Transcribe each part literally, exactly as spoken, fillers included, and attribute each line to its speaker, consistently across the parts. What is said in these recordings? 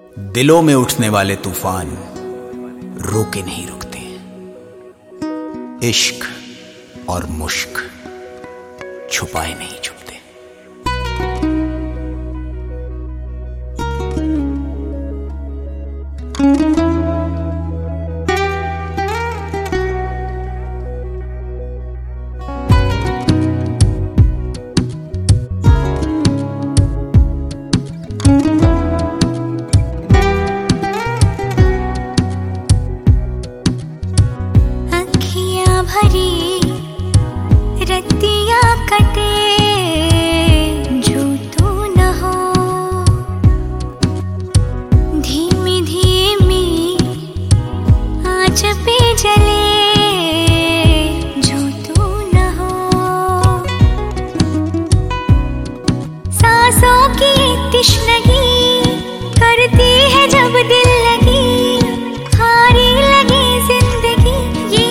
Speaker 1: दिलों में उठने वाले तूफान रोके नहीं रुकते। इश्क और मुश्क छुपाए नहीं छुपते।
Speaker 2: भरी रतिया कटे जो तू न हो, धीमी धीमी आँच पे जले जो तू न हो, सांसों की तिश्नगी करती है जब दिल लगी, हारी लगी जिंदगी ये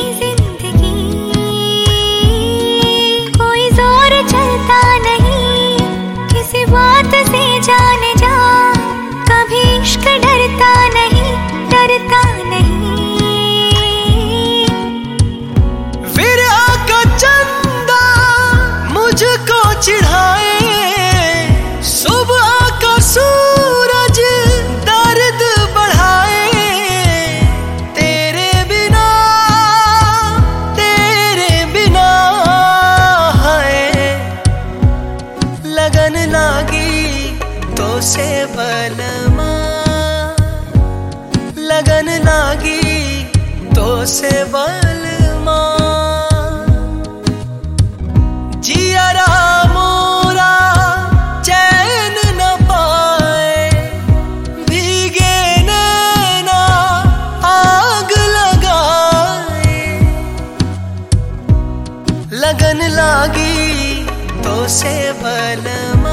Speaker 2: बात से जाने जा, कभी इश्क डरता नहीं, डरता नहीं।
Speaker 3: विरह का चंदा मुझको चिढ़ाए, सुबह का सूरज दर्द बढ़ाए, तेरे बिना तेरे बिना है लगन लागी तो से बलमा, लगन लागी तो से बलमा, जियरा मोरा चैन न पाए, भीगे नैना आग लगाए, लगन लागी तो से बलमा,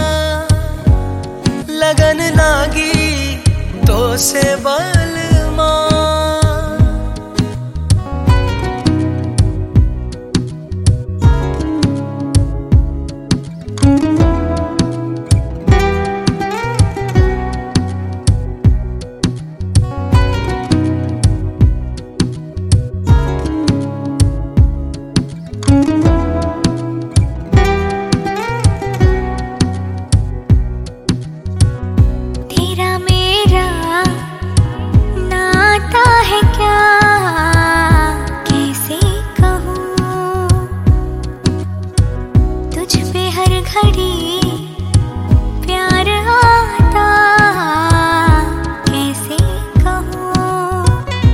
Speaker 3: लगन लागी तो से बलमा।
Speaker 2: घड़ी प्यार आता कैसे कहूँ,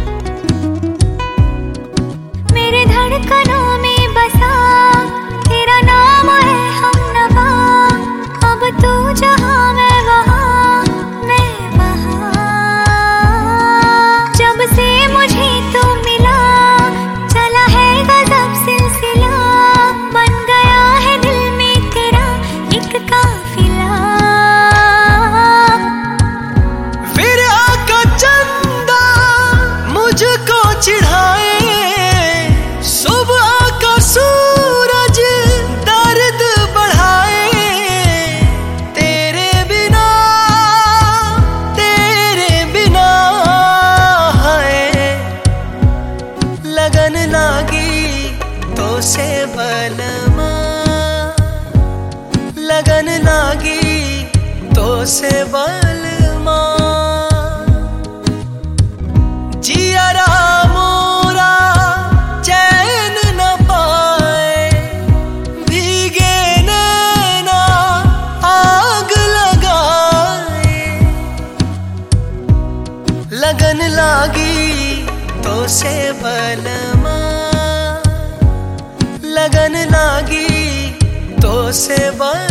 Speaker 2: मेरे धड़कनों में बसा तेरा नाम है हमनवा, अब तू जहाँ मैं वहाँ, मैं वहाँ, जब से मुझे तू मिला चला है गजब सिलसिला, बन गया है दिल में एक काफिला।
Speaker 3: विरह का चंदा मुझको चिढ़ाए, सुबह का सूरज दर्द बढ़ाए, तेरे बिना तेरे बिना है लगन लागी तो से बलमा, लगन लागी तो से बलमा, जियरा मोरा चैन न पाए, भीगे नैना आग लगाए, लगन लागी तो से बलमा, लगन लागी तो से बलमा।